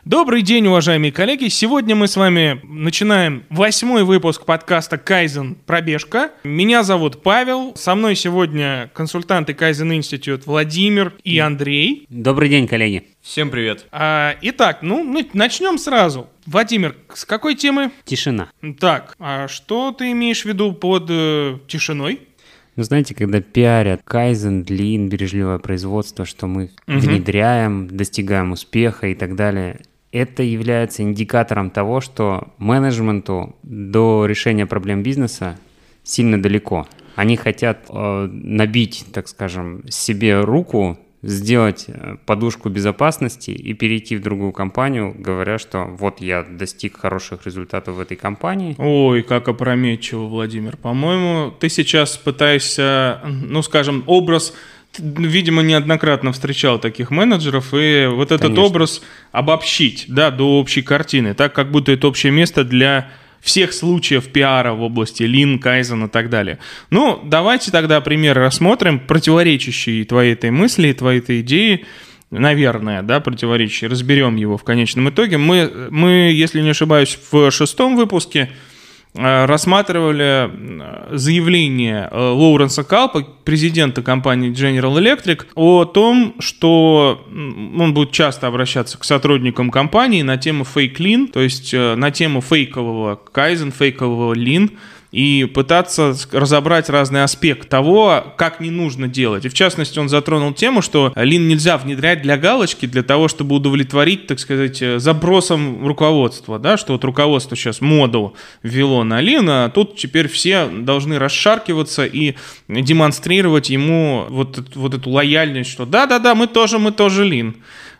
Добрый день, уважаемые коллеги. Сегодня мы с вами начинаем 8-й выпуск подкаста «Кайзен. Пробежка». Меня зовут Павел. Со мной сегодня консультанты Kaizen Institute Владимир и Андрей. Добрый день, коллеги. Всем привет. Итак, мы начнем сразу. Владимир, с какой темы? Тишина. Так, а что ты имеешь в виду под тишиной? Ну, знаете, когда пиарят Kaizen, Lean, бережливое производство, что мы внедряем, достигаем успеха и так далее, это является индикатором того, что менеджменту до решения проблем бизнеса сильно далеко. Они хотят набить, так скажем, себе руку, сделать подушку безопасности и перейти в другую компанию, говоря, что вот я достиг хороших результатов в этой компании. Ой, как опрометчиво, Владимир. По-моему, ты сейчас пытаешься, образ... Видимо, неоднократно встречал таких менеджеров, и вот этот Конечно. образ обобщить, до общей картины, так как будто это общее место для всех случаев пиара в области Lean, Kaizen и так далее. Давайте тогда примеры рассмотрим, противоречащие твоей этой мысли, твоей этой идее, наверное, противоречащие. Разберем его в конечном итоге. Мы, если не ошибаюсь, в 6-м выпуске рассматривали заявление Лоуренса Калпа, президента компании General Electric, о том, что он будет часто обращаться к сотрудникам компании на тему fake lean, то есть на тему фейкового Kaizen, фейкового Lean, и пытаться разобрать разные аспекты того, как не нужно делать. И в частности, он затронул тему, что Lean нельзя внедрять для галочки, для того, чтобы удовлетворить, так сказать, запросам руководства, что вот руководство сейчас моду ввело на Lean, а тут теперь все должны расшаркиваться и демонстрировать ему вот эту лояльность, что да, мы тоже Lean.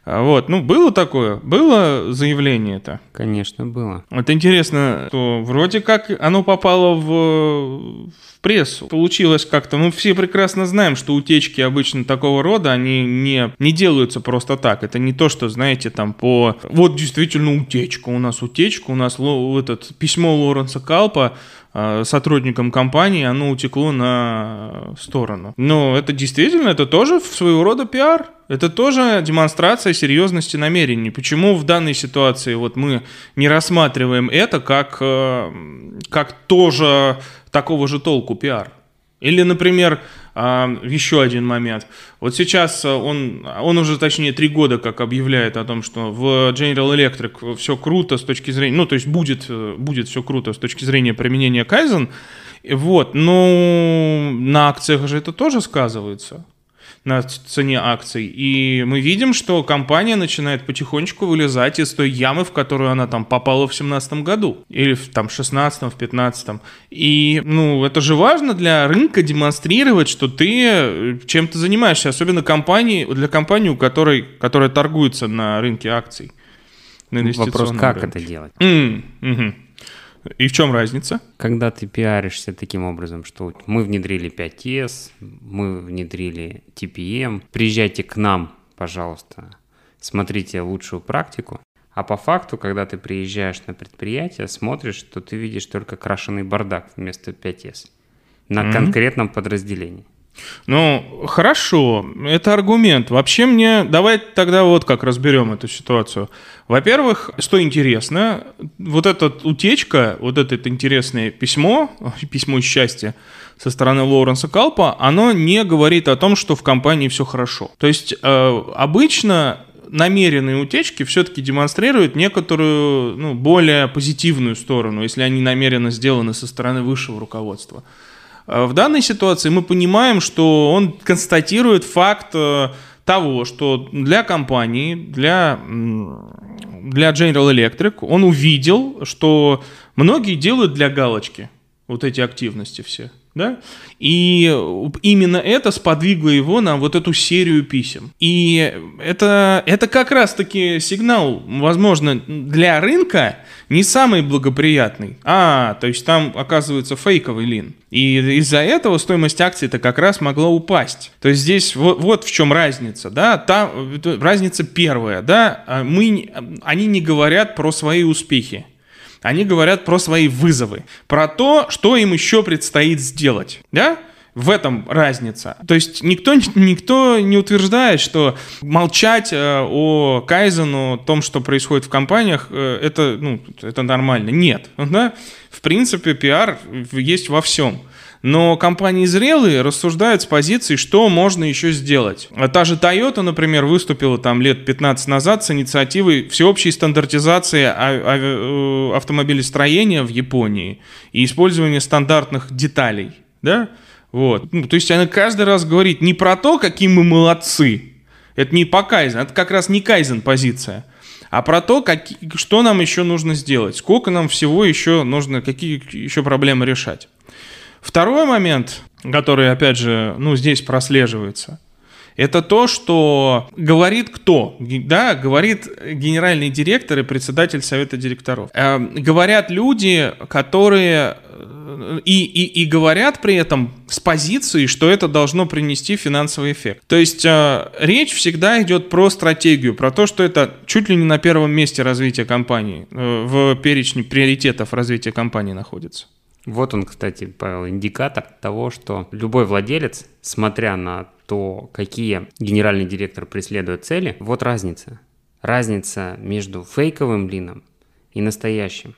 Было такое? Было заявление-то? Конечно, было. Это интересно, что вроде как оно попало в прессу. Получилось как-то, все прекрасно знаем, что утечки обычно такого рода, они не делаются просто так. Это не то, что, знаете, вот действительно утечка, у нас письмо Лоуренса Калпа сотрудникам компании, оно утекло на сторону. Но это действительно, это тоже своего рода пиар. Это тоже демонстрация серьезности намерений. Почему в данной ситуации мы не рассматриваем это как тоже такого же толку пиар? Или, например, еще один момент. Вот сейчас он уже, точнее, 3 года как объявляет о том, что в General Electric все круто с точки зрения, то есть будет все круто с точки зрения применения Kaizen, но на акциях же это тоже сказывается, на цене акций. И мы видим, что компания начинает потихонечку вылезать из той ямы, в которую она попала в 2017 году. Или в 2016, в 2015. И, это же важно для рынка демонстрировать, что ты чем-то занимаешься. Особенно для компании, которая торгуется на рынке акций. На Вопрос, как рынке. это делать? И в чем разница? Когда ты пиаришься таким образом, что мы внедрили 5S, мы внедрили TPM, приезжайте к нам, пожалуйста, смотрите лучшую практику, а по факту, когда ты приезжаешь на предприятие, смотришь, что ты видишь только крашеный бардак вместо 5S на конкретном подразделении. Хорошо, это аргумент. Вообще давай тогда как разберем эту ситуацию. Во-первых, что интересно, вот эта утечка, вот это интересное письмо счастья со стороны Лоуренса Калпа, оно не говорит о том, что в компании все хорошо. То есть обычно намеренные утечки все-таки демонстрируют некоторую, более позитивную сторону, если они намеренно сделаны со стороны высшего руководства. В данной ситуации мы понимаем, что он констатирует факт того, что для компании, для General Electric, он увидел, что многие делают для галочки вот эти активности все. И именно это сподвигло его на вот эту серию писем. И это как раз-таки сигнал, возможно, для рынка не самый благоприятный. То есть там, оказывается, фейковый Lean. И из-за этого стоимость акций-то как раз могла упасть. То есть здесь вот в чем разница. Там разница первая. Они не говорят про свои успехи. Они говорят про свои вызовы, про то, что им еще предстоит сделать. В этом разница. То есть никто не утверждает, что молчать о кайзену, о том, что происходит в компаниях, это нормально. Нет. Да? В принципе, пиар есть во всем. Но компании зрелые рассуждают с позиции, что можно еще сделать. Та же Toyota, например, выступила там лет 15 назад с инициативой всеобщей стандартизации автомобилестроения в Японии и использования стандартных деталей. Да? Вот. То есть она каждый раз говорит не про то, какие мы молодцы. Это не по кайзену, это как раз не кайзен позиция. А про то, что нам еще нужно сделать, сколько нам всего еще нужно, какие еще проблемы решать. Второй момент, который, опять же, здесь прослеживается, это то, что говорит кто? Да, говорит генеральный директор и председатель совета директоров. Говорят люди, которые и говорят при этом с позиции, что это должно принести финансовый эффект. То есть речь всегда идет про стратегию, про то, что это чуть ли не на первом месте развития компании, в перечне приоритетов развития компании находится. Вот он, кстати, Павел, индикатор того, что любой владелец, смотря на то, какие генеральный директор преследует цели, вот разница. Разница между фейковым лином и настоящим.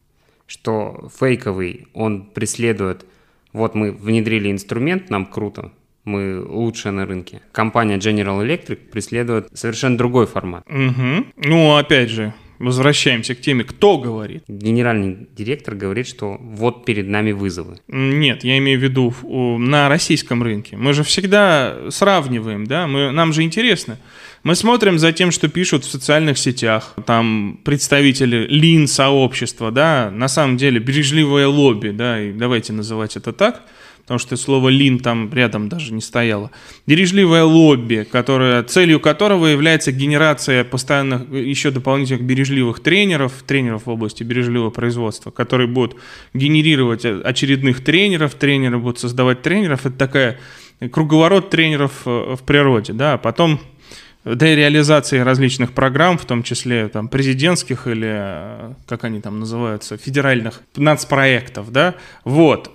Что фейковый, он преследует, вот мы внедрили инструмент, нам круто, мы лучшие на рынке. Компания General Electric преследует совершенно другой формат. Угу. Опять же, возвращаемся к теме, кто говорит. Генеральный директор говорит, что вот перед нами вызовы. Нет, я имею в виду на российском рынке. Мы же всегда сравниваем, да, нам же интересно. Мы смотрим за тем, что пишут в социальных сетях, там представители лин-сообщества, да, на самом деле бережливое лобби, да, и давайте называть это так, потому что слово «лин» там рядом даже не стояло. Бережливое лобби, целью которого является генерация постоянных, еще дополнительных бережливых тренеров в области бережливого производства, которые будут генерировать очередных тренеров, тренеры будут создавать тренеров. Это такая круговорот тренеров в природе, да, потом для реализации различных программ, в том числе там, президентских или, как они там называются, федеральных нацпроектов, да, вот,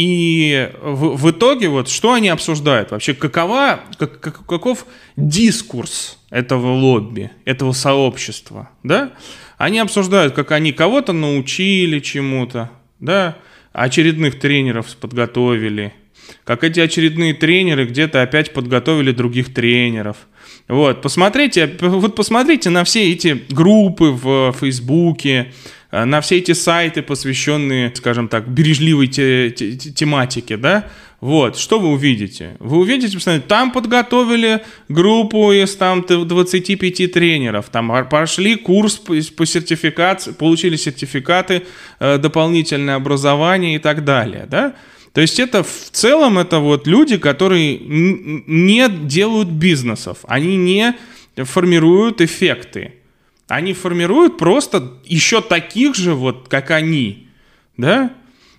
и в итоге вот что они обсуждают вообще, каков дискурс этого лобби, этого сообщества, да, они обсуждают, как они кого-то научили чему-то, да, очередных тренеров подготовили, как эти очередные тренеры где-то опять подготовили других тренеров. Вот, посмотрите на все эти группы в Фейсбуке, на все эти сайты, посвященные, скажем так, бережливой тематике, да, вот, что вы увидите? Вы увидите, посмотрите, там подготовили группу из там 25 тренеров, там прошли курс по сертификации, получили сертификаты, дополнительное образование и так далее, да. То есть это в целом это вот люди, которые не делают бизнесов, они не формируют эффекты, они формируют просто еще таких же вот, как они, да?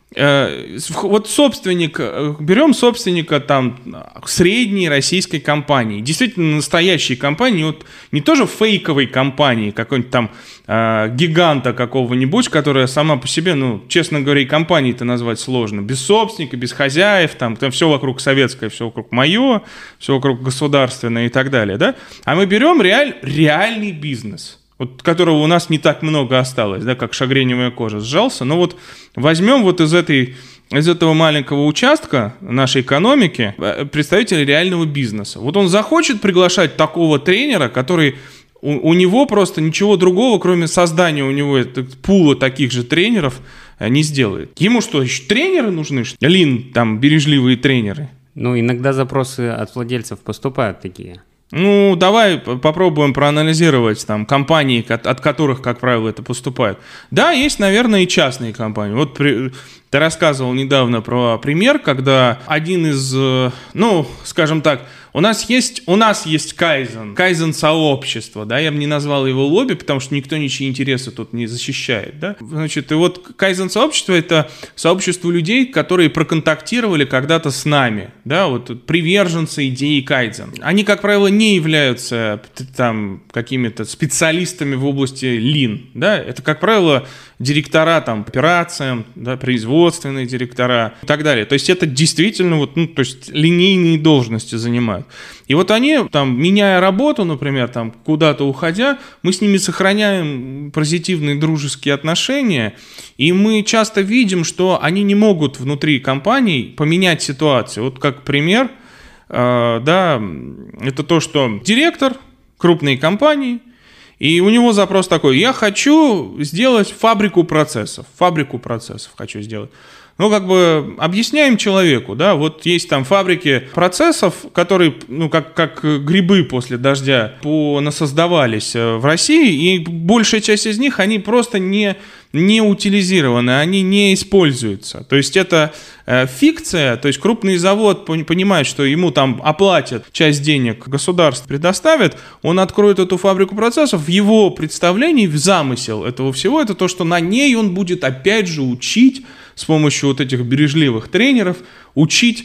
Вот берем собственника там средней российской компании, действительно настоящей компании, вот не тоже фейковой компании, какой-нибудь там гиганта какого-нибудь, которая сама по себе, честно говоря, и компанией-то назвать сложно, без собственника, без хозяев, там все вокруг советское, все вокруг мое, все вокруг государственное и так далее, да? А мы берем реальный бизнес, вот которого у нас не так много осталось, да, как шагреневая кожа сжался, но вот возьмем вот из этого маленького участка нашей экономики представителя реального бизнеса. Вот он захочет приглашать такого тренера, который у него просто ничего другого, кроме создания у него пула таких же тренеров, не сделает. Ему что, еще тренеры нужны? Лин, там, бережливые тренеры. Иногда запросы от владельцев поступают такие. Давай попробуем проанализировать там компании, от которых, как правило, это поступает. Да, есть, наверное, и частные компании. Вот ты рассказывал недавно про пример, когда один из, скажем так, У нас есть кайзен-сообщество, да, я бы не назвал его лобби, потому что никто ничьи интересы тут не защищает, да. Значит, и вот кайзен-сообщество — это сообщество людей, которые проконтактировали когда-то с нами, да, вот приверженцы идеи кайдзен. Они, как правило, не являются там какими-то специалистами в области Lean, да, это, как правило, директора там по операциям, да, производственные директора и так далее. То есть это действительно вот, ну, то есть линейные должности занимают. И вот они там, меняя работу, например, там куда-то уходя, мы с ними сохраняем позитивные дружеские отношения, и мы часто видим, что они не могут внутри компаний поменять ситуацию. Вот как пример, да, это то, что директор крупной компании, и у него запрос такой: я хочу сделать фабрику процессов хочу сделать. Ну, как бы объясняем человеку, да, вот есть там фабрики процессов, которые, ну, как грибы после дождя насоздавались в России, и большая часть из них, они просто не утилизированы, они не используются. То есть это фикция, то есть крупный завод понимает, что ему там оплатят часть денег, государство предоставит, он откроет эту фабрику процессов, в его представлении, в замысел этого всего, это то, что на ней он будет опять же учить с помощью вот этих бережливых тренеров, учить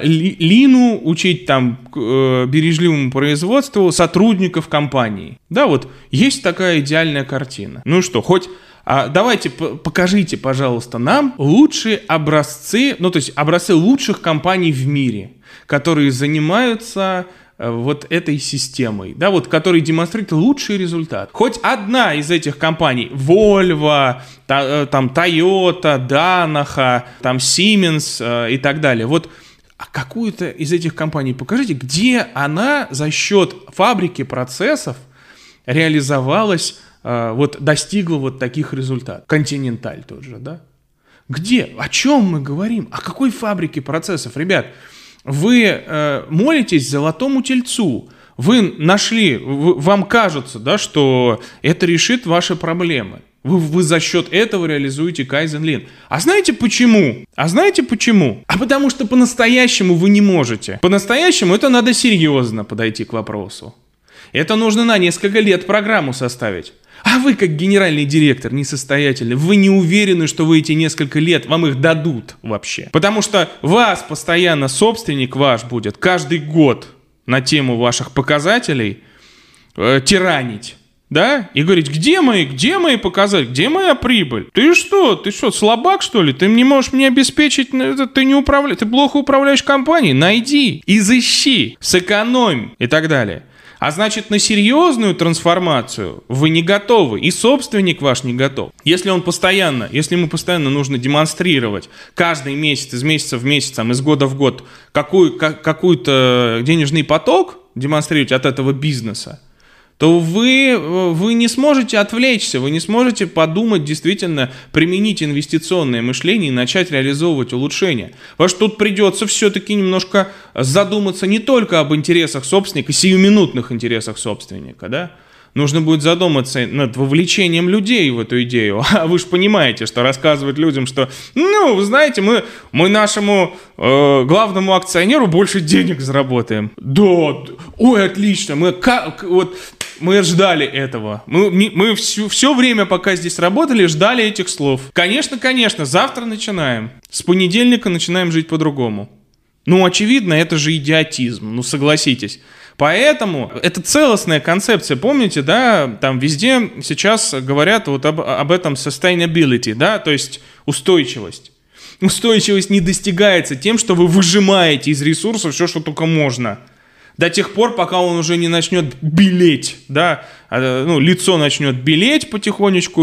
лину, учить там бережливому производству сотрудников компании. Да, вот есть такая идеальная картина. Ну что, давайте покажите, пожалуйста, нам лучшие образцы, ну то есть образцы лучших компаний в мире, которые занимаются вот этой системой, да, вот, которые демонстрируют лучший результат. Хоть одна из этих компаний, Volvo, там Toyota, Danaher, там Siemens и так далее, вот какую-то из этих компаний покажите, где она за счет фабрики процессов реализовалась, вот достигла вот таких результатов. Continental тот же, да? Где? О чем мы говорим? О какой фабрике процессов? Ребят, вы молитесь золотому тельцу, вы нашли, вам кажется, да, что это решит ваши проблемы. Вы за счет этого реализуете Kaizen Lean. А знаете почему? А потому что по-настоящему вы не можете. По-настоящему это надо серьезно подойти к вопросу. Это нужно на несколько лет программу составить. А вы, как генеральный директор, несостоятельный, вы не уверены, что вы эти несколько лет, вам их дадут вообще. Потому что вас постоянно собственник ваш будет каждый год на тему ваших показателей тиранить. Да? И говорить: где мои показатели, где моя прибыль? Ты что, слабак, что ли? Ты не можешь мне обеспечить, ты плохо управляешь компанией? Найди, изыщи, сэкономь и так далее. А значит, на серьезную трансформацию вы не готовы, и собственник ваш не готов. Если ему постоянно нужно демонстрировать каждый месяц, из месяца в месяц, там, из года в год, какой-то денежный поток демонстрировать от этого бизнеса, то вы не сможете отвлечься, вы не сможете подумать, действительно применить инвестиционное мышление и начать реализовывать улучшения. Потому что тут придется все-таки немножко задуматься не только об интересах собственника, сиюминутных интересах собственника, да? Нужно будет задуматься над вовлечением людей в эту идею. А вы же понимаете, что рассказывать людям, что, вы знаете, мы нашему главному акционеру больше денег заработаем. Да, ой, отлично, мы ждали этого. Мы все время, пока здесь работали, ждали этих слов. Конечно, завтра начинаем. С понедельника начинаем жить по-другому. Очевидно, это же идиотизм, согласитесь. Поэтому это целостная концепция, помните, да, там везде сейчас говорят вот об этом sustainability, да, то есть устойчивость. Устойчивость не достигается тем, что вы выжимаете из ресурсов все, что только можно. До тех пор, пока он уже не начнет белеть, да, лицо начнет белеть потихонечку,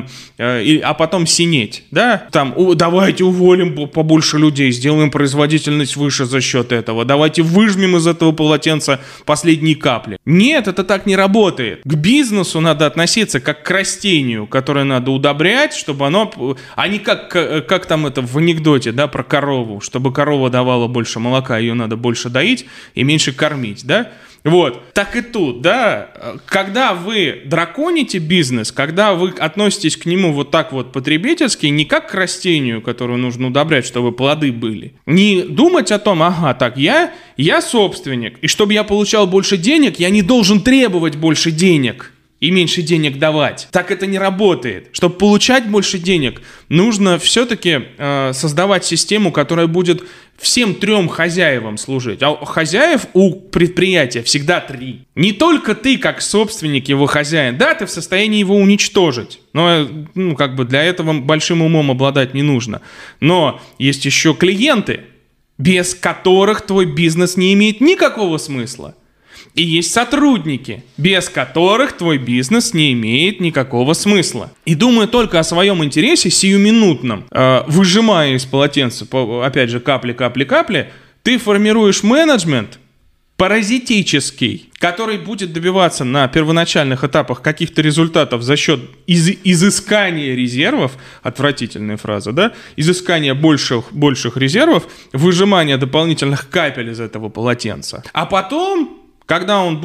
а потом синеть, да, давайте уволим побольше людей, сделаем производительность выше за счет этого, давайте выжмем из этого полотенца последние капли. Нет, это так не работает. К бизнесу надо относиться как к растению, которое надо удобрять, чтобы а не как там это в анекдоте, да, про корову, чтобы корова давала больше молока, ее надо больше доить и меньше кормить, да. Вот, так и тут, да, когда вы драконите бизнес, когда вы относитесь к нему вот так вот потребительски, не как к растению, которое нужно удобрять, чтобы плоды были, не думать о том, ага, так, я собственник, и чтобы я получал больше денег, я не должен требовать больше денег и меньше денег давать. Так это не работает. Чтобы получать больше денег, нужно все-таки создавать систему, которая будет всем 3 хозяевам служить. А хозяев у предприятия всегда 3. Не только ты, как собственник, его хозяин. Да, ты в состоянии его уничтожить. Но как бы для этого большим умом обладать не нужно. Но есть еще клиенты, без которых твой бизнес не имеет никакого смысла. И есть сотрудники, без которых твой бизнес не имеет никакого смысла. И думая только о своем интересе сиюминутном, выжимая из полотенца, опять же, капли, ты формируешь менеджмент паразитический, который будет добиваться на первоначальных этапах каких-то результатов за счет изыскания резервов, отвратительная фраза, да, изыскания больших резервов, выжимания дополнительных капель из этого полотенца. А потом... Когда он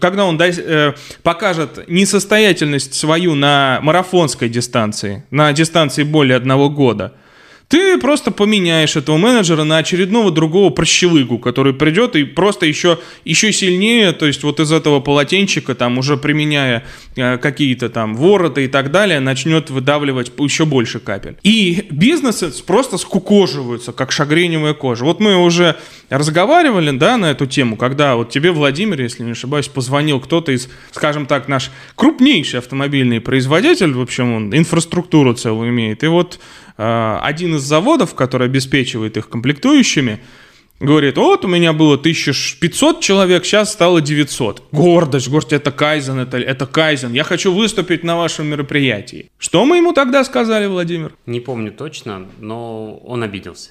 покажет несостоятельность свою на марафонской дистанции, на дистанции более 1 года, ты просто поменяешь этого менеджера на очередного другого прощелыгу, который придет и просто еще сильнее, то есть вот из этого полотенчика, там уже применяя какие-то там вороты и так далее, начнет выдавливать еще больше капель. И бизнесы просто скукоживаются, как шагреневая кожа. Вот мы уже разговаривали, да, на эту тему, когда вот тебе, Владимир, если не ошибаюсь, позвонил кто-то из, скажем так, наш крупнейший автомобильный производитель, в общем, он инфраструктуру целую имеет, и вот один из заводов, который обеспечивает их комплектующими, говорит, вот у меня было 1500 человек, сейчас стало 900. Гордость, это кайзен, это кайзен. Я хочу выступить на вашем мероприятии. Что мы ему тогда сказали, Владимир? Не помню точно, но он обиделся.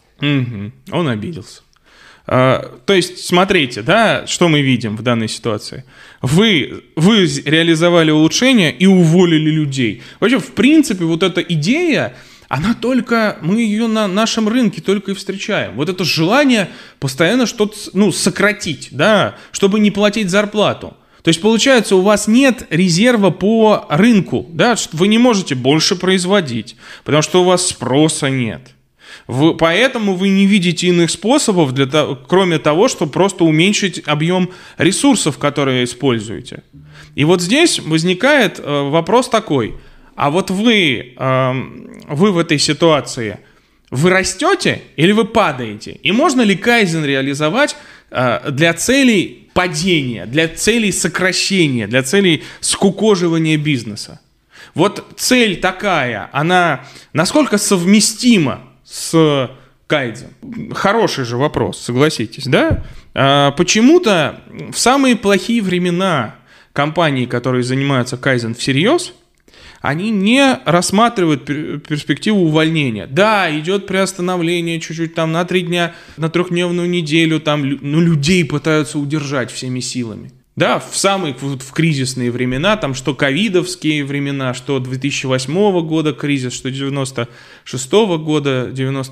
Он обиделся. То есть, смотрите, да, что мы видим в данной ситуации. Вы реализовали улучшение и уволили людей. Вообще, в принципе, вот эта идея, она только, мы ее на нашем рынке только и встречаем. Вот это желание постоянно что-то, сократить, да, чтобы не платить зарплату. То есть, получается, у вас нет резерва по рынку, да, вы не можете больше производить, потому что у вас спроса нет. Поэтому вы не видите иных способов, кроме того, чтобы просто уменьшить объем ресурсов, которые используете. И вот здесь возникает вопрос такой. А вот вы в этой ситуации, вы растете или вы падаете? И можно ли кайзен реализовать для целей падения, для целей сокращения, для целей скукоживания бизнеса? Вот цель такая, она насколько совместима с кайдзен? Хороший же вопрос, согласитесь, да? Почему-то в самые плохие времена компании, которые занимаются кайдзен всерьез, они не рассматривают перспективу увольнения. Да, идет приостановление чуть-чуть там на 3 дня, на 3-дневную неделю, там, людей пытаются удержать всеми силами. Да, в кризисные времена, там, что ковидовские времена, что 2008 года кризис, что 96 года,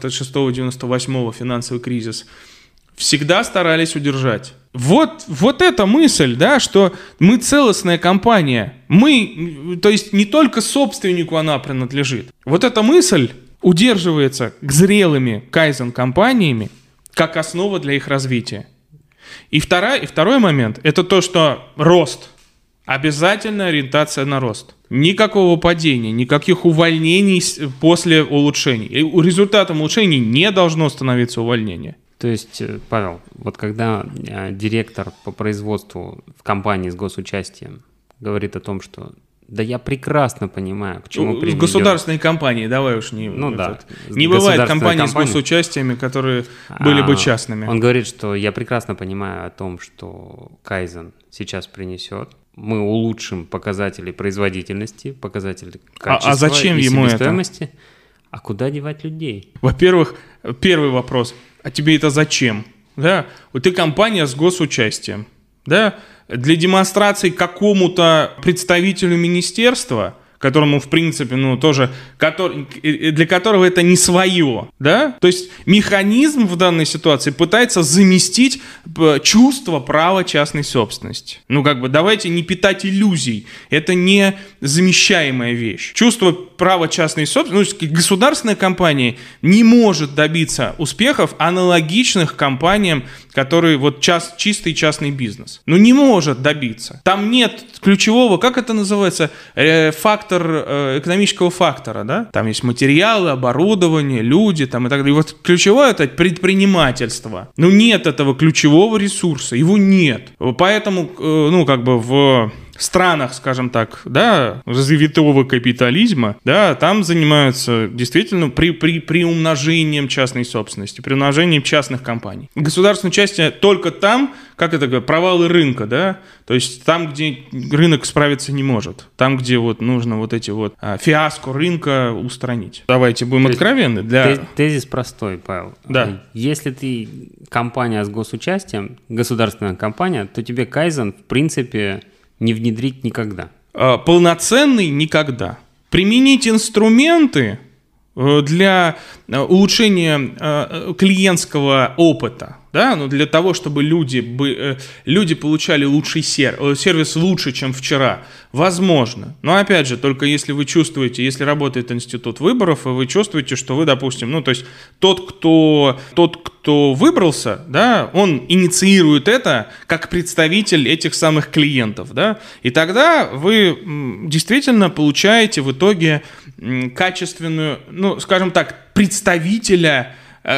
96-98 финансовый кризис, всегда старались удержать. Вот эта мысль, да, что мы целостная компания, то есть не только собственнику она принадлежит. Вот эта мысль удерживается зрелыми кайзен-компаниями как основа для их развития. И второй момент – это то, что рост, обязательная ориентация на рост. Никакого падения, никаких увольнений после улучшений. И результатом улучшений не должно становиться увольнение. То есть, Павел, вот когда директор по производству в компании с госучастием говорит о том, что да я прекрасно понимаю, к чему приведет... С государственной компанией, давай уж не... Не бывает компаний с госучастиями, которые были бы частными. Он говорит, что я прекрасно понимаю о том, что кайзен сейчас принесет. Мы улучшим показатели производительности, показатели качества зачем и ему себестоимости. А куда девать людей? Во-первых, первый вопрос. А тебе это зачем? Да? Вот ты компания с госучастием. Да? Для демонстрации какому-то представителю министерства, которому, в принципе, ну, тоже, для которого это не свое, да? То есть механизм в данной ситуации пытается заместить чувство права частной собственности. Ну, как бы, давайте не питать иллюзий. Это не замещаемая вещь. Чувство права частной собственности, ну, государственная компания не может добиться успехов, аналогичных компаниям, которые вот чистый частный бизнес. Ну, не может добиться. Там нет ключевого, как это называется, экономического фактора, да? Там есть материалы, оборудование, люди там и так далее. И вот ключевое это предпринимательство. Ну, нет этого ключевого ресурса, его нет. Поэтому, ну, как бы в странах, скажем так, да, развитого капитализма, да, там занимаются действительно приумножением частной собственности, приумножением частных компаний. Государственное участие только там, как это говорят, провалы рынка, да, то есть там, где рынок справиться не может, там, где вот нужно вот эти вот фиаско рынка устранить. Давайте будем откровенны. Тезис простой, Павел. Да. Если ты компания с госучастием, государственная компания, то тебе кайзен, в принципе, не внедрить никогда. Полноценный никогда. Применить инструменты для улучшения клиентского опыта, да, ну, для того, чтобы люди получали лучший сервис лучше, чем вчера, возможно. Но опять же, только если вы чувствуете, если работает институт выборов, и вы чувствуете, что вы, допустим, ну, то есть тот, кто выбрался, да, он инициирует это как представитель этих самых клиентов, да, и тогда вы действительно получаете в итоге качественную, ну, скажем так, представителя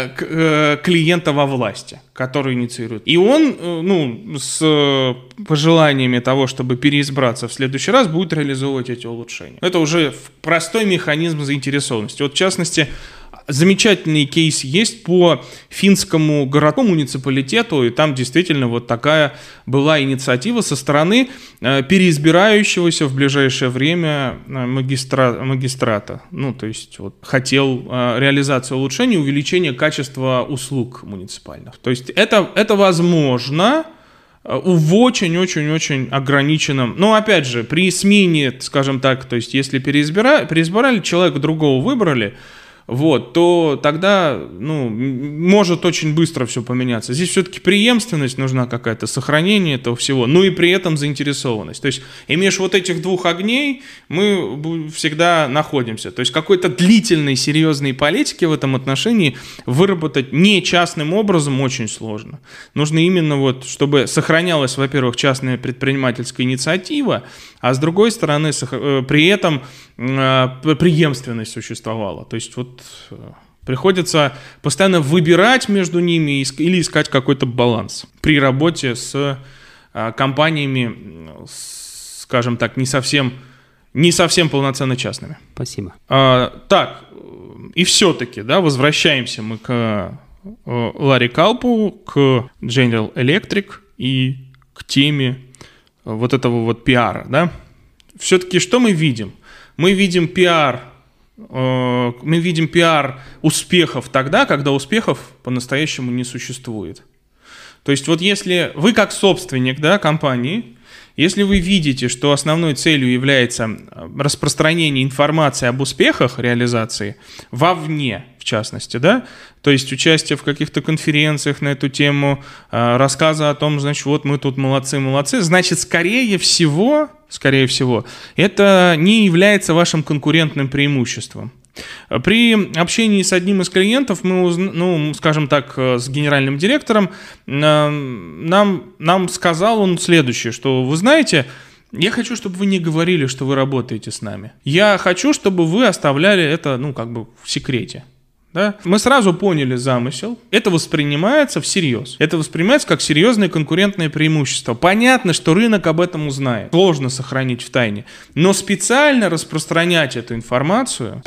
клиента во власти, который инициирует. И он, ну, с пожеланиями того, чтобы переизбраться в следующий раз, будет реализовывать эти улучшения. Это уже простой механизм заинтересованности. Вот, в частности, замечательный кейс есть по финскому городскому муниципалитету, и там действительно вот такая была инициатива со стороны переизбирающегося в ближайшее время магистрата. Ну, то есть вот, хотел реализацию улучшения, увеличения качества услуг муниципальных. То есть это возможно в очень-очень-очень ограниченном, но опять же, при смене, скажем так, то есть если переизбирали, человека другого выбрали, вот, то тогда, ну, может очень быстро все поменяться. Здесь все-таки преемственность нужна какая-то, сохранение этого всего, ну и при этом заинтересованность. То есть, имеешь вот этих двух огней, мы всегда находимся. То есть, какой-то длительной, серьезной политики в этом отношении выработать не частным образом очень сложно. Нужно именно вот, чтобы сохранялась, во-первых, частная предпринимательская инициатива, а с другой стороны, при этом преемственность существовала. То есть вот приходится постоянно выбирать между ними или искать какой-то баланс при работе с компаниями, скажем так, не совсем полноценно частными. Спасибо. Так, и все-таки, да, возвращаемся мы к Ларри Калпу, к General Electric и к теме вот этого вот пиара, да. Все-таки что мы видим? Мы видим пиар успехов тогда, когда успехов по-настоящему не существует. То есть вот если вы как собственник, да, компании, если вы видите, что основной целью является распространение информации об успехах реализации вовне, в частности, да, то есть участие в каких-то конференциях на эту тему, рассказы о том, значит, вот мы тут молодцы, значит, скорее всего, это не является вашим конкурентным преимуществом. При общении с одним из клиентов мы, скажем так, с генеральным директором, нам сказал он следующее, что, вы знаете, я хочу, чтобы вы не говорили, что вы работаете с нами. Я хочу, чтобы вы оставляли это, в секрете. Да? Мы сразу поняли замысел. Это воспринимается всерьез. Это воспринимается как серьезное конкурентное преимущество. Понятно, что рынок об этом узнает. Сложно сохранить в тайне. Но специально распространять эту информацию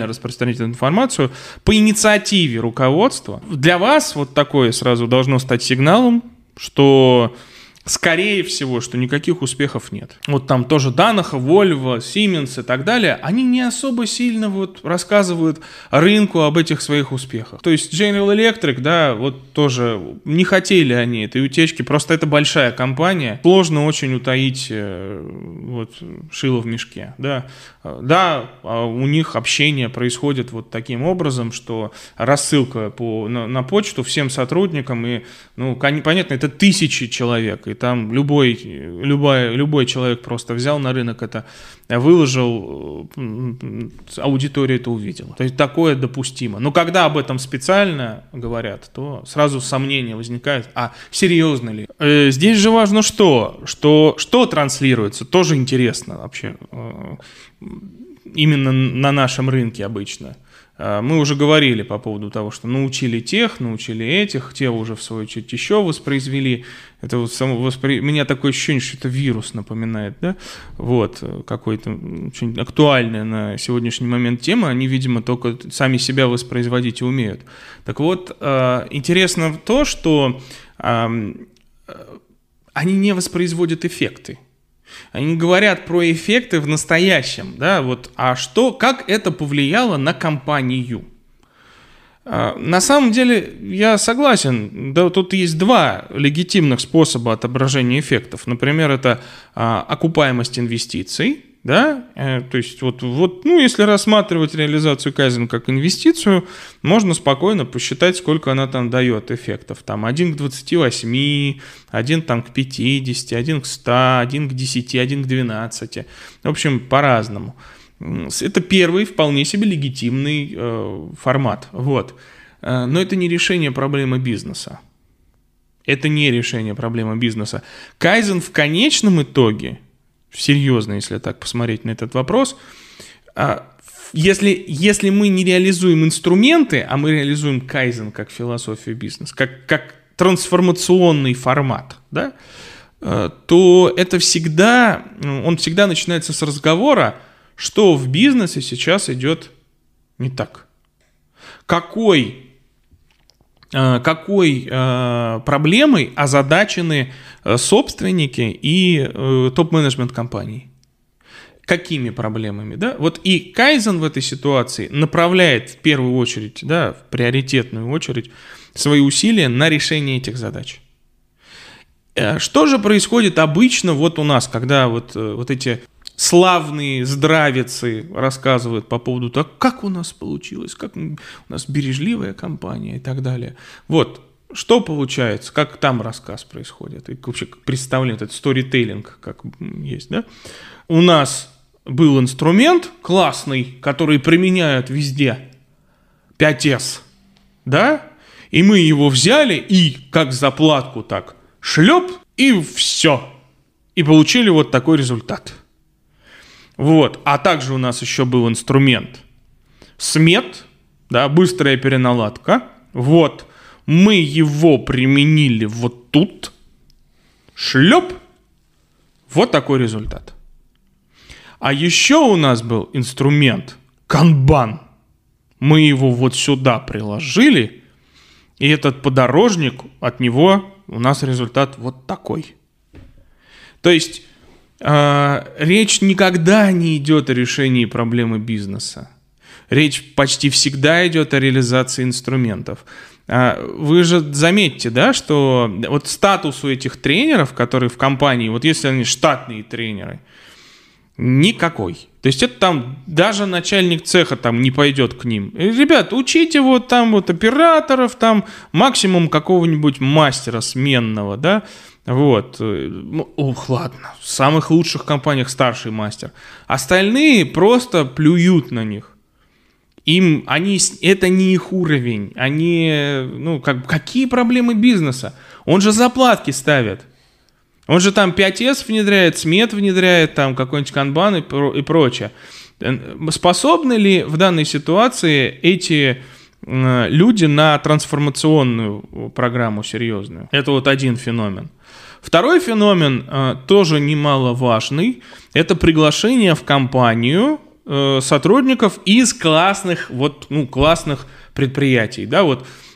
по инициативе руководства, для вас вот такое сразу должно стать сигналом, что скорее всего, что никаких успехов нет. Вот там тоже Danaher, Volvo, Siemens и так далее, они не особо сильно вот рассказывают рынку об этих своих успехах. То есть General Electric, да, вот тоже не хотели они этой утечки, просто это большая компания, сложно очень утаить вот шило в мешке, да. Да, у них общение происходит вот таким образом, что рассылка на почту всем сотрудникам, и, ну, понятно, это тысячи человек, и там любой человек просто взял на рынок это, выложил, аудитория это увидела. То есть такое допустимо. Но когда об этом специально говорят, то сразу сомнения возникают, а серьезно ли? Здесь же важно что транслируется, тоже интересно вообще, именно на нашем рынке обычно. Мы уже говорили по поводу того, что научили тех, научили этих, те уже в свою очередь еще воспроизвели. Это вот у меня такое ощущение, что это вирус напоминает, да? Вот, какой-то очень актуальная на сегодняшний момент тема. Они, видимо, только сами себя воспроизводить и умеют. Так вот, интересно то, что они не воспроизводят эффекты. Они говорят про эффекты в настоящем, да, вот, как это повлияло на компанию? На самом деле, я согласен, да, тут есть два легитимных способа отображения эффектов. Например, это окупаемость инвестиций, да, то есть ну, если рассматривать реализацию кайзен как инвестицию, можно спокойно посчитать, сколько она там дает эффектов. Там 1 к 28, 1 там к 50, 1 к 100, 1 к 10, 1 к 12. В общем, по-разному. Это первый вполне себе легитимный формат. Вот. Но это не решение проблемы бизнеса. Это не решение проблемы бизнеса. Кайзен в конечном итоге, серьезно, если так посмотреть на этот вопрос, если мы не реализуем инструменты, а мы реализуем кайзен как философию бизнеса, как трансформационный формат, да, то это он всегда начинается с разговора, что в бизнесе сейчас идет не так. Какой проблемой озадачены собственники и топ-менеджмент компаний? Какими проблемами, да? Вот и кайзен в этой ситуации направляет в первую очередь, да, в приоритетную очередь свои усилия на решение этих задач. Что же происходит обычно вот у нас, когда вот эти славные здравицы рассказывают по поводу того, как у нас получилось, как у нас бережливая компания и так далее. Вот, что получается, как там рассказ происходит, и вообще как представление, этот сторителлинг, как есть, да? У нас был инструмент классный, который применяют везде, 5S, да? И мы его взяли и как заплатку так шлеп, и все. И получили вот такой результат. Вот. А также у нас еще был инструмент СМЕТ, да, быстрая переналадка. Вот. Мы его применили вот тут. Шлеп. Вот такой результат. А еще у нас был инструмент канбан. Мы его вот сюда приложили. И этот подорожник, от него у нас результат вот такой. То есть речь никогда не идет о решении проблемы бизнеса. Речь почти всегда идет о реализации инструментов. Вы же заметьте, да, что вот статус у этих тренеров, которые в компании, вот если они штатные тренеры, никакой. То есть это там даже начальник цеха там не пойдет к ним. Ребят, учите вот там вот операторов, там максимум какого-нибудь мастера сменного, да. Вот. Ладно, в самых лучших компаниях старший мастер. Остальные просто плюют на них. Это не их уровень. Какие проблемы бизнеса? Он же заплатки ставит. Он же там 5S внедряет, СМЕТ внедряет, там какой-нибудь канбан и прочее. Способны ли в данной ситуации эти люди на трансформационную программу серьезную? Это вот один феномен. Второй феномен, тоже немаловажный, это приглашение в компанию сотрудников из классных предприятий. Да, вот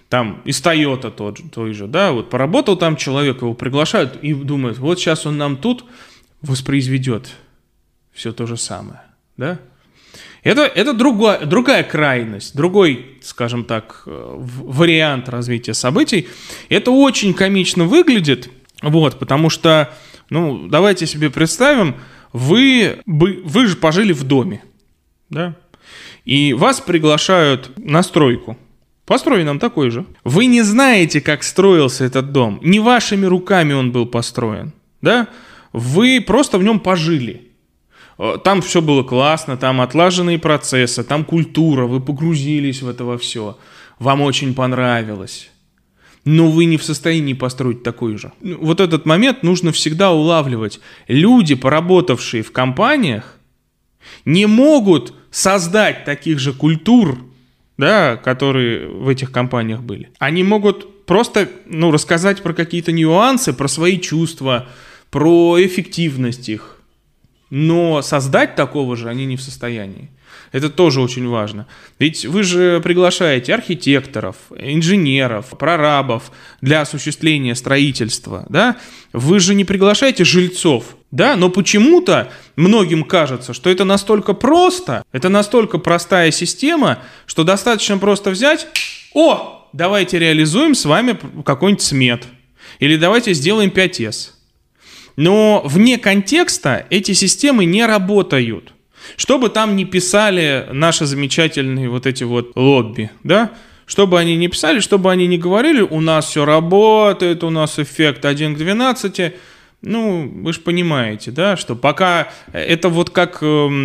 там из Toyota той же, да, вот поработал там человек, его приглашают и думают, вот сейчас он нам тут воспроизведет все то же самое, да. Это другая крайность, другой, скажем так, вариант развития событий. Это очень комично выглядит, вот, потому что, ну, давайте себе представим, вы же пожили в доме, да, и вас приглашают на стройку. Построй нам такой же. Вы не знаете, как строился этот дом, не вашими руками он был построен, да, вы просто в нем пожили. Там все было классно, там отлаженные процессы, там культура, вы погрузились в это во все. Вам очень понравилось. Но вы не в состоянии построить такой же. Вот этот момент нужно всегда улавливать. Люди, поработавшие в компаниях, не могут создать таких же культур, да, которые в этих компаниях были. Они могут просто рассказать про какие-то нюансы, про свои чувства, про эффективность их. Но создать такого же они не в состоянии. Это тоже очень важно. Ведь вы же приглашаете архитекторов, инженеров, прорабов для осуществления строительства, да? Вы же не приглашаете жильцов, да? Но почему-то многим кажется, что это настолько просто, это настолько простая система, что достаточно просто взять, давайте реализуем с вами какой-нибудь СМЕТ, или давайте сделаем 5С. Но вне контекста эти системы не работают. Что бы там ни писали наши замечательные вот эти вот лобби, да? Что бы они ни писали, что бы они ни говорили, у нас все работает, у нас эффект 1:12. Вы же понимаете, да, что пока это вот как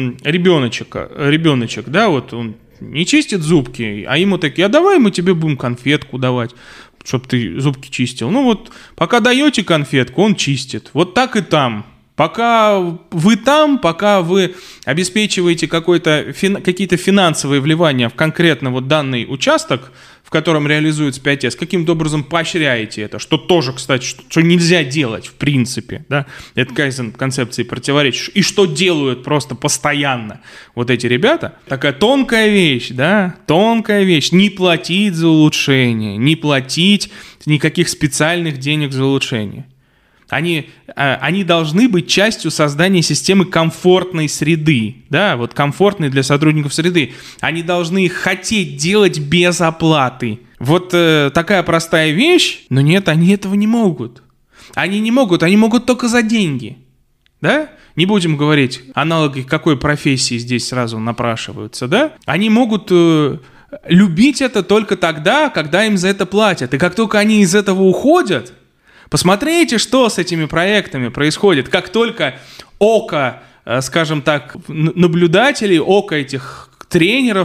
ребеночек, да, вот он не чистит зубки, а ему такие, а давай мы тебе будем конфетку давать, чтобы ты зубки чистил. Пока даете конфетку, он чистит. Вот так и там. Пока вы обеспечиваете какие-то финансовые вливания в конкретно вот данный участок, в котором реализуется 5С, каким-то образом поощряете это, что тоже, кстати, что нельзя делать в принципе, да, это кайзен концепции противоречит, и что делают просто постоянно вот эти ребята. Такая тонкая вещь, не платить за улучшение, не платить никаких специальных денег за улучшение. Они должны быть частью создания системы комфортной среды, да, вот комфортной для сотрудников среды. Они должны хотеть делать без оплаты. Вот такая простая вещь, но нет, они этого не могут. Они могут только за деньги, да? Не будем говорить, аналоги какой профессии здесь сразу напрашиваются, да? Они могут любить это только тогда, когда им за это платят. И как только они из этого уходят, посмотрите, что с этими проектами происходит. Как только око, скажем так, наблюдателей, око этих тренеров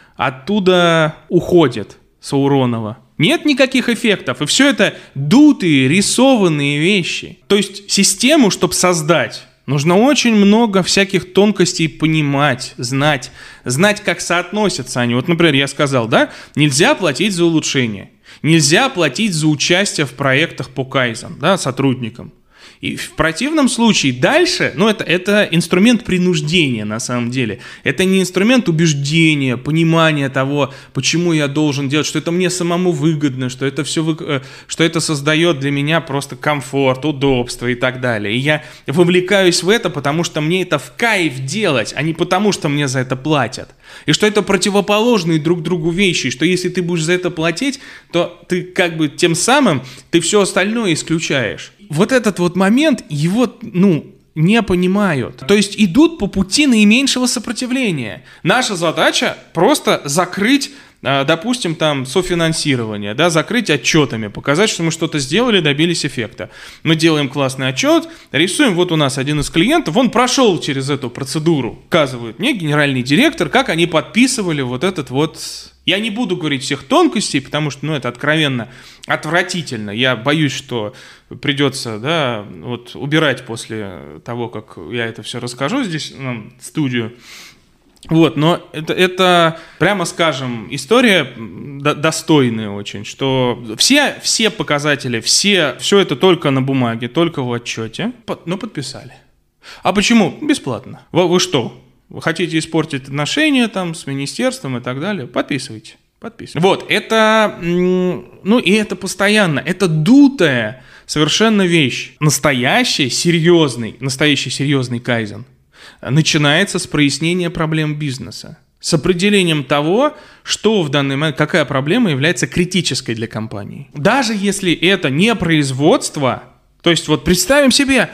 оттуда уходит с Ауронова. Нет никаких эффектов. И все это дутые, рисованные вещи. То есть систему, чтобы создать, нужно очень много всяких тонкостей понимать, знать, как соотносятся они. Вот, например, я сказал, да, нельзя платить за улучшение. Нельзя платить за участие в проектах по кайзен, да, сотрудникам. И в противном случае дальше, это инструмент принуждения на самом деле. Это не инструмент убеждения, понимания того, почему я должен делать, что это мне самому выгодно, что это создает для меня просто комфорт, удобство и так далее. И я вовлекаюсь в это, потому что мне это в кайф делать, а не потому, что мне за это платят. И что это противоположные друг другу вещи, что если ты будешь за это платить, то ты тем самым ты все остальное исключаешь. Вот этот вот момент, его, не понимают. То есть идут по пути наименьшего сопротивления. Наша задача просто закрыть, допустим, там софинансирование, да, закрыть отчетами, показать, что мы что-то сделали, добились эффекта. Мы делаем классный отчет, рисуем, вот у нас один из клиентов, он прошел через эту процедуру. Указывает мне генеральный директор, как они подписывали вот этот вот... Я не буду говорить всех тонкостей, потому что, это откровенно отвратительно. Я боюсь, что придется, да, убирать после того, как я это все расскажу здесь, в студию. Но это, прямо скажем, история достойная очень, что все показатели, все это только на бумаге, только в отчете, но подписали. А почему? Бесплатно. Вы что? Вы хотите испортить отношения там с министерством и так далее? Подписывайте. Вот, это, и это постоянно, это дутая совершенно вещь. Настоящий серьезный кайдзен начинается с прояснения проблем бизнеса, с определением того, что в данный момент, какая проблема является критической для компании. Даже если это не производство, то есть вот представим себе,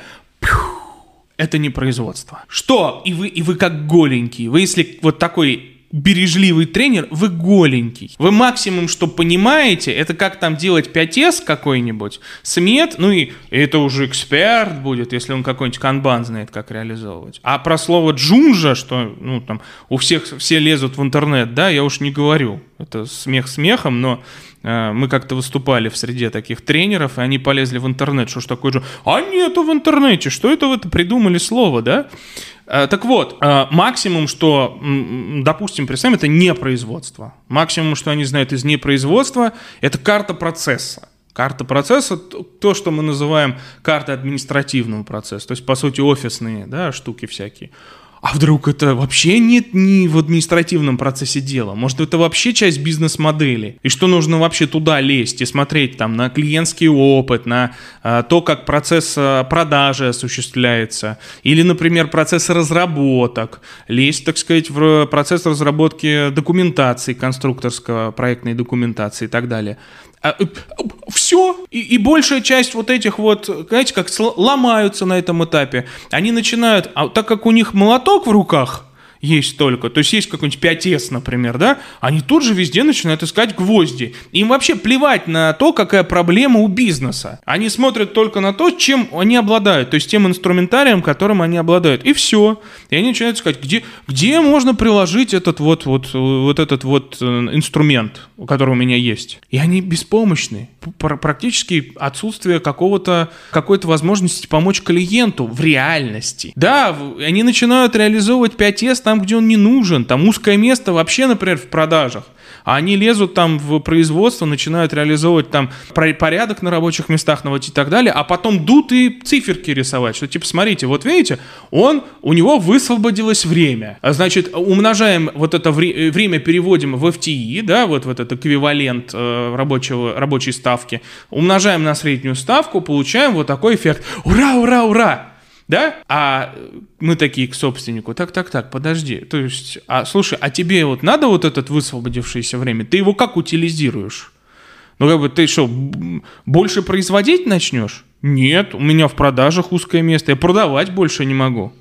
это не производство. Что? И вы как голенький. Вы если вот такой бережливый тренер, вы голенький. Вы максимум, что понимаете, это как там делать 5S какой-нибудь, смет, и это уже эксперт будет, если он какой-нибудь канбан знает, как реализовывать. А про слово джунжа, что, там, у всех все лезут в интернет, да, я уж не говорю. Это смех смехом, но мы как-то выступали в среде таких тренеров, и они полезли в интернет. Что ж такое же? А нету в интернете, что это вы придумали слово, да? Так вот, максимум, что, допустим, представим, это не производство. Максимум, что они знают из непроизводства, это карта процесса. Карта процесса – то, что мы называем картой административного процесса, то есть, по сути, офисные, да, штуки всякие. А вдруг это вообще нет ни в административном процессе дела? Может, это вообще часть бизнес-модели? И что нужно вообще туда лезть и смотреть там на клиентский опыт, на то, как процесс продажи осуществляется? Или, например, процесс разработок. Лезть, так сказать, в процесс разработки документации, конструкторского, проектной документации и так далее. Все. И большая часть вот этих вот, знаете, как ломаются на этом этапе. Они начинают, так как у них молоток в руках есть только, то есть есть какой-нибудь 5S, например, да, они тут же везде начинают искать гвозди. Им вообще плевать на то, какая проблема у бизнеса. Они смотрят только на то, чем они обладают, то есть тем инструментарием, которым они обладают. И все. И они начинают искать, где можно приложить этот вот инструмент, который у меня есть. И они беспомощны. Практически отсутствие какой-то возможности помочь клиенту в реальности. Да, они начинают реализовывать 5S там, где он не нужен, там узкое место вообще, например, в продажах. А они лезут там в производство, начинают реализовывать там порядок на рабочих местах, наводить и так далее, а потом дут и циферки рисовать, что типа, смотрите, вот видите, у него высвободилось время. Значит, умножаем вот это время, переводим в FTE, да, вот этот эквивалент рабочей ставки, умножаем на среднюю ставку, получаем вот такой эффект. Ура, ура, ура! Да? А мы такие к собственнику, так, подожди, то есть, слушай, а тебе вот надо вот это высвободившееся время, ты его как утилизируешь? Ты что, больше производить начнешь? Нет, у меня в продажах узкое место, я продавать больше не могу.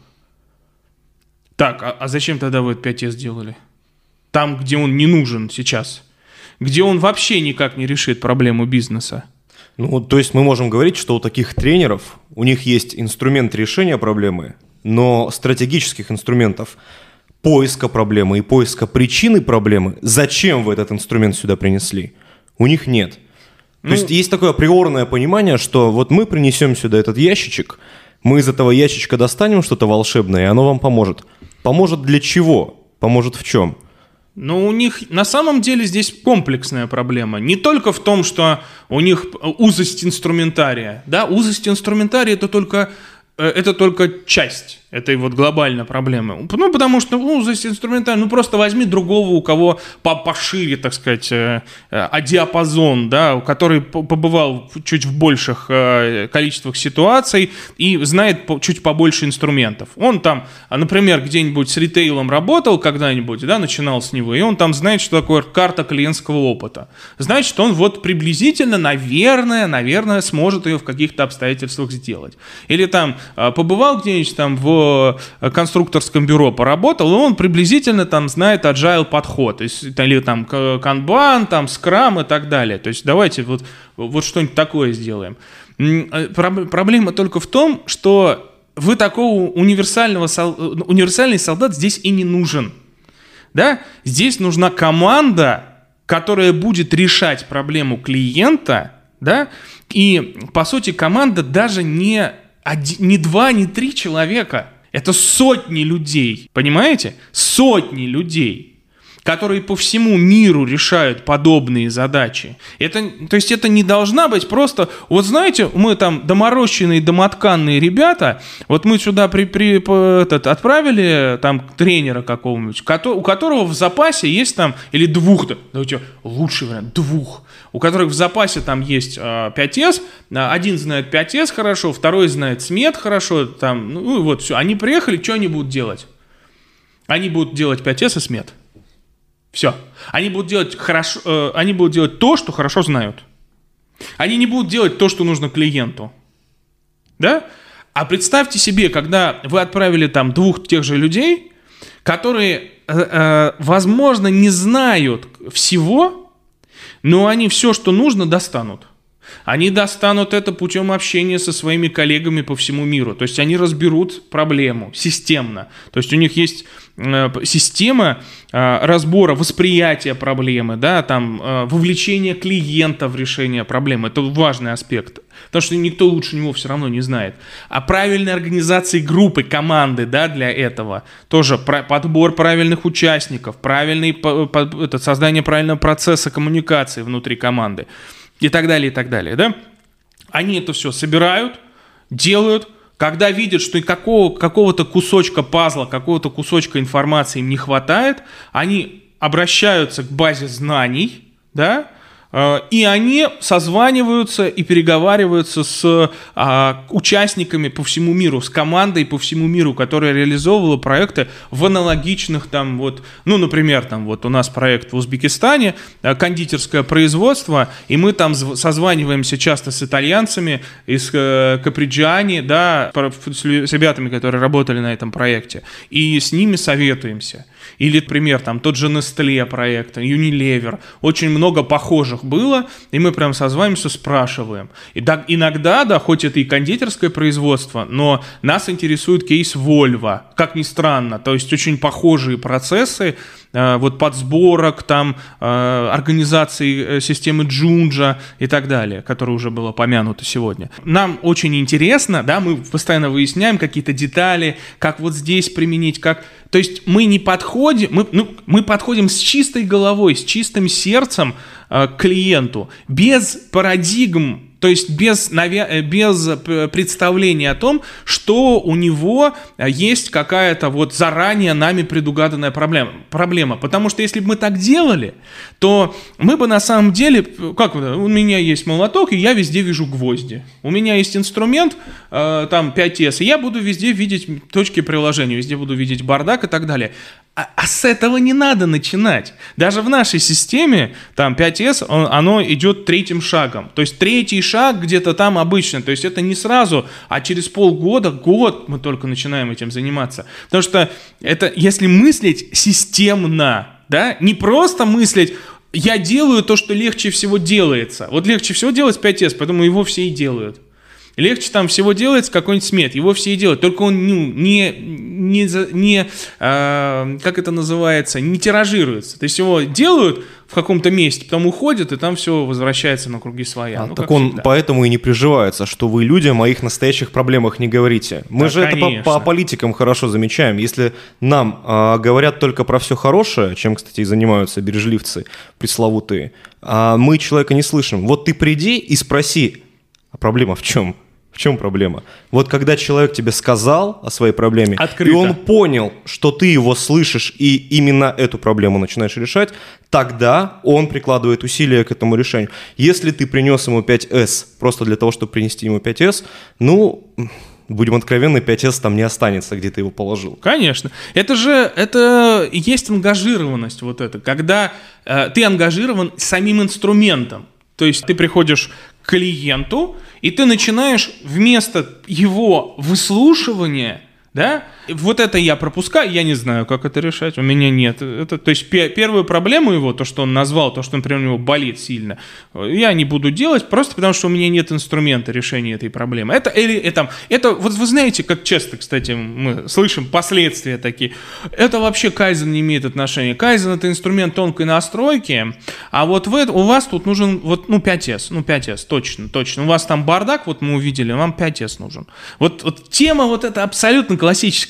Так, а зачем тогда вы 5S сделали? Там, где он не нужен сейчас, где он вообще никак не решит проблему бизнеса. То есть мы можем говорить, что у таких тренеров, у них есть инструмент решения проблемы, но стратегических инструментов поиска проблемы и поиска причины проблемы, зачем вы этот инструмент сюда принесли, у них нет. То есть есть такое априорное понимание, что вот мы принесем сюда этот ящичек, мы из этого ящичка достанем что-то волшебное, и оно вам поможет. Поможет для чего? Поможет в чем? Но у них на самом деле здесь комплексная проблема. Не только в том, что у них узость инструментария. Да, узость инструментария это только часть этой вот глобальной проблемы. Потому что узость инструментария, просто возьми другого, у кого пошире, так сказать, диапазон, да, который побывал чуть в больших количествах ситуаций и знает чуть побольше инструментов. Он там, например, где-нибудь с ритейлом работал когда-нибудь, да, начинал с него, и он там знает, что такое карта клиентского опыта. Значит, он вот приблизительно, наверное, сможет ее в каких-то обстоятельствах сделать. Или там побывал где-нибудь там в конструкторском бюро поработал, и он приблизительно там знает agile подход, то есть, или там канбан, там скрам и так далее. То есть давайте вот что-нибудь такое сделаем. Проблема только в том, что вы такого универсальный солдат здесь и не нужен. Да? Здесь нужна команда, которая будет решать проблему клиента, да? И по сути команда даже не 2, не 3 человека. Это сотни людей. Понимаете? Сотни людей. которые по всему миру решают подобные задачи. То есть это не должна быть просто... Вот знаете, мы там доморощенные, домотканные ребята, вот мы сюда отправили там тренера какого-нибудь, у которого в запасе есть там, или двух, давайте лучший вариант, двух, у которых в запасе там есть 5С, один знает 5С хорошо, второй знает СМЕТ хорошо, там, ну и вот все. Они приехали, что они будут делать? Они будут делать 5С и СМЕТ. Все. Они будут делать хорошо, они будут делать то, что хорошо знают. Они не будут делать то, что нужно клиенту. Да? А представьте себе, когда вы отправили там двух тех же людей, которые, возможно, не знают всего, но они все, что нужно, достанут. Они достанут это путем общения со своими коллегами по всему миру. То есть они разберут проблему системно. То есть у них есть система разбора, восприятия проблемы, да, там, вовлечения клиента в решение проблемы. Это важный аспект. Потому что никто лучше него все равно не знает. А правильной организации группы, команды, да, для этого. Тоже подбор правильных участников, создание правильного процесса коммуникации внутри команды. И так далее, да? Они это все собирают, делают. Когда видят, что какого-то кусочка пазла, какого-то кусочка информации им не хватает, они обращаются к базе знаний, да? И они созваниваются и переговариваются с участниками по всему миру, с командой по всему миру, которая реализовывала проекты в аналогичных там вот, ну, например, там вот у нас проект в Узбекистане, кондитерское производство, и мы там созваниваемся часто с итальянцами из Каприджиани, да, с ребятами, которые работали на этом проекте, и с ними советуемся. Или, например, там тот же Nestlé проект, Unilever, очень много похожих было, и мы прям созваниваемся, спрашиваем. И да, иногда, да, хоть это и кондитерское производство, но нас интересует кейс Volvo, как ни странно, то есть очень похожие процессы, вот подсборок, там, организации системы Джунджа и так далее, которое уже было помянуто сегодня. Нам очень интересно, да, мы постоянно выясняем какие-то детали, как вот здесь применить, как... То есть мы не подходим, мы подходим с чистой головой, с чистым сердцем к клиенту, без парадигм, то есть без представления о том, что у него есть какая-то вот заранее нами предугаданная проблема. Потому что если бы мы так делали, то мы бы на самом деле, как у меня есть молоток, и я везде вижу гвозди. У меня есть инструмент, там 5С, и я буду везде видеть точки приложения, везде буду видеть бардак и так далее. А с этого не надо начинать. Даже в нашей системе, там 5С, оно идет третьим шагом. То есть третий шаг где-то там обычно. То есть это не сразу, а через полгода, год мы только начинаем этим заниматься. Потому что это, если мыслить системно, да, не просто мыслить, я делаю то, что легче всего делается. Вот легче всего делать 5С, поэтому его все и делают. Легче там всего делается какой-нибудь СМЕТ, его все и делают, только он как это называется, не тиражируется. То есть его делают в каком-то месте, потом уходят, и там все возвращается на круги своя. Так он всегда. Поэтому и не приживается, что вы людям о их настоящих проблемах не говорите. Мы же конечно. Это по политикам хорошо замечаем. Если нам говорят только про все хорошее, чем, кстати, и занимаются бережливцы пресловутые, мы человека не слышим. Вот ты приди и спроси, а проблема в чем? В чем проблема? Вот когда человек тебе сказал о своей проблеме, открыто, и он понял, что ты его слышишь и именно эту проблему начинаешь решать, тогда он прикладывает усилия к этому решению. Если ты принес ему 5С просто для того, чтобы принести ему 5С, ну... Будем откровенны, 5С там не останется, где ты его положил. Конечно. Это есть ангажированность вот это, когда ты ангажирован самим инструментом. То есть ты приходишь к клиенту, и ты начинаешь вместо его выслушивания, да, вот это я пропускаю, я не знаю, как это решать, у меня нет. То есть первую проблему его, то, что он назвал, то, что, например, у него болит сильно, я не буду делать, просто потому что у меня нет инструмента решения этой проблемы. Это вот вы знаете, как часто, кстати, мы слышим последствия такие, это вообще кайдзен не имеет отношения. Кайдзен — это инструмент тонкой настройки, а вот у вас тут нужен 5С, точно. У вас там бардак, вот мы увидели, вам 5С нужен. Вот тема вот эта абсолютно классическая.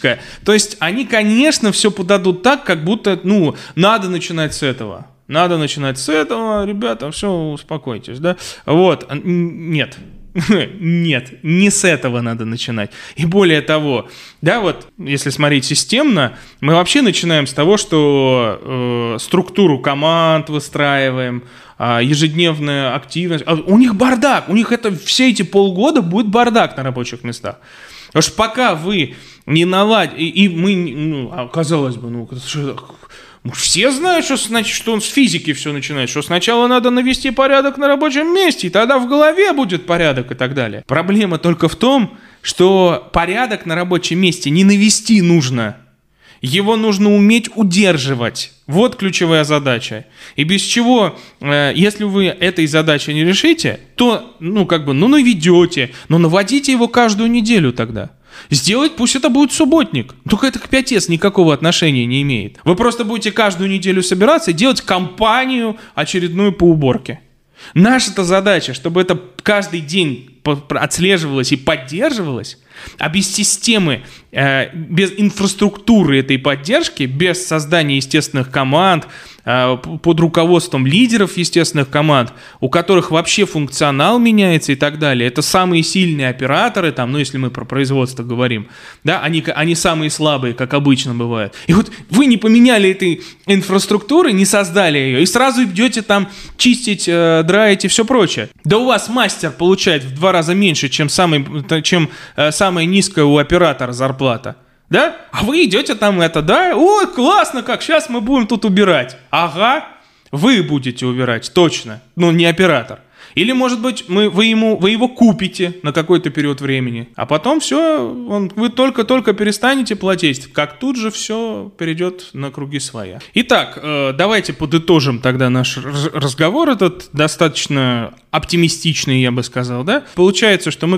логическое. То есть они, конечно, все подадут так, как будто, надо начинать с этого. Надо начинать с этого, ребята, все, успокойтесь, да? Вот, нет. Нет, не с этого надо начинать. И более того, да, вот, если смотреть системно, мы вообще начинаем с того, что структуру команд выстраиваем, ежедневная активность. У них бардак, у них все эти полгода будет бардак на рабочих местах. Потому что пока вы не наладите, и мы, казалось бы, все знают, что он с физики все начинает, что сначала надо навести порядок на рабочем месте, и тогда в голове будет порядок и так далее. Проблема только в том, что порядок на рабочем месте не навести нужно. Его нужно уметь удерживать. Вот ключевая задача. И без чего, если вы этой задачи не решите, то, наведете, но наводите его каждую неделю тогда. Сделать, пусть это будет субботник. Только это к 5С никакого отношения не имеет. Вы просто будете каждую неделю собираться и делать кампанию очередную по уборке. Наша-то задача, чтобы это каждый день отслеживалось и поддерживалось, а без системы, без инфраструктуры этой поддержки, без создания естественных команд, под руководством лидеров естественных команд, у которых вообще функционал меняется и так далее. Это самые сильные операторы, если мы про производство говорим, да, они самые слабые, как обычно бывает. И вот вы не поменяли этой инфраструктуры, не создали ее, и сразу идете там чистить, драить и все прочее. Да у вас мастер получает в 2 раза меньше, чем самая низкая у оператора зарплата. Да? А вы идете там ой, классно как, сейчас мы будем тут убирать. Ага, вы будете убирать, точно, не оператор. Или, может быть, вы его купите на какой-то период времени, а потом все, вы только перестанете платить, как тут же все перейдет на круги своя. Итак, давайте подытожим тогда наш разговор этот, достаточно оптимистичный, я бы сказал, да? Получается, что мы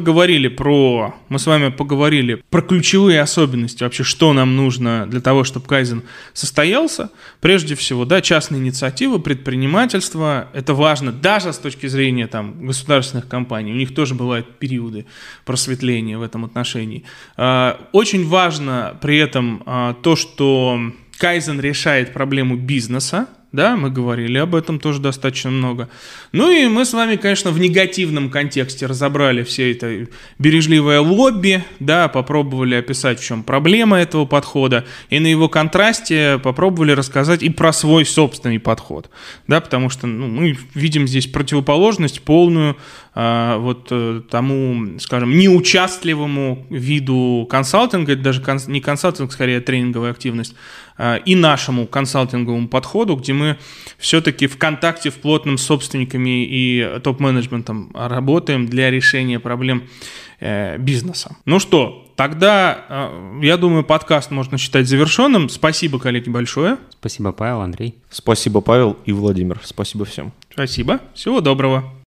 с вами поговорили про ключевые особенности, вообще, что нам нужно для того, чтобы кайдзен состоялся. Прежде всего, да, частные инициативы, предпринимательство, это важно даже с точки зрения государственных компаний, у них тоже бывают периоды просветления в этом отношении. Очень важно при этом то, что кайдзен решает проблему бизнеса, да, мы говорили об этом тоже достаточно много. И мы с вами, конечно, в негативном контексте разобрали все это бережливое лобби, да, попробовали описать, в чем проблема этого подхода, и на его контрасте попробовали рассказать и про свой собственный подход, да, потому что мы видим здесь противоположность полную тому, скажем, неучастливому виду консалтинга, это даже не консалтинг, скорее тренинговая активность, и нашему консалтинговому подходу, где мы все-таки в контакте в плотном с собственниками и топ-менеджментом работаем для решения проблем бизнеса. Тогда, я думаю, подкаст можно считать завершенным. Спасибо, коллеги, большое. Спасибо, Павел, Андрей. Спасибо, Павел и Владимир. Спасибо всем. Спасибо. Всего доброго.